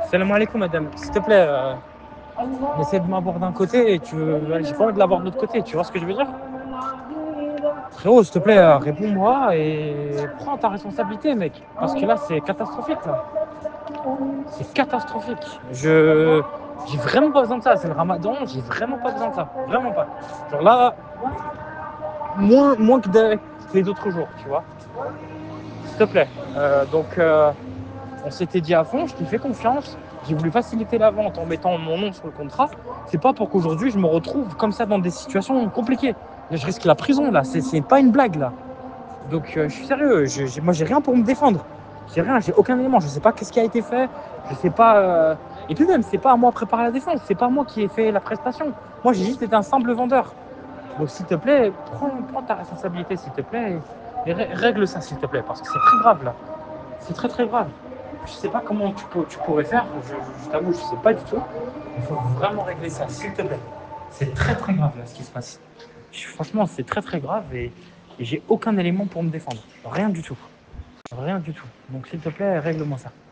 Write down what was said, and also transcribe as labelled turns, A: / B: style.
A: Salam alaikum, madame. S'il te plaît, essaie de m'avoir d'un côté et j'ai pas envie de l'avoir de l'autre côté. Tu vois ce que je veux dire? Frérot, s'il te plaît, réponds-moi et prends ta responsabilité, mec. Parce que là, c'est catastrophique, là. C'est catastrophique. J'ai vraiment pas besoin de ça. C'est le ramadan, j'ai vraiment pas besoin de ça. Vraiment pas. Genre là, moins que les autres jours, tu vois. S'il te plaît. On s'était dit à fond, je t'ai fait confiance. J'ai voulu faciliter la vente en mettant mon nom sur le contrat. C'est pas pour qu'aujourd'hui je me retrouve comme ça dans des situations compliquées. Là, je risque la prison, là. C'est pas une blague, là. Donc, je suis sérieux. Moi, j'ai rien pour me défendre. J'ai rien, j'ai aucun élément. Je sais pas qu'est-ce qui a été fait. Je sais pas. Et puis même, c'est pas à moi de préparer la défense. C'est pas moi qui ai fait la prestation. Moi, j'ai juste été un simple vendeur. Donc, s'il te plaît, prends ta responsabilité, s'il te plaît, et règle ça, s'il te plaît, parce que c'est très grave, là. C'est très, très grave. Je sais pas comment tu pourrais faire. Je t'avoue, je sais pas du tout. Il faut vraiment régler ça, s'il te plaît. C'est très, très grave, là, ce qui se passe. Franchement, c'est très, très grave et j'ai aucun élément pour me défendre. Rien du tout. Rien du tout. Donc, s'il te plaît, règle-moi ça.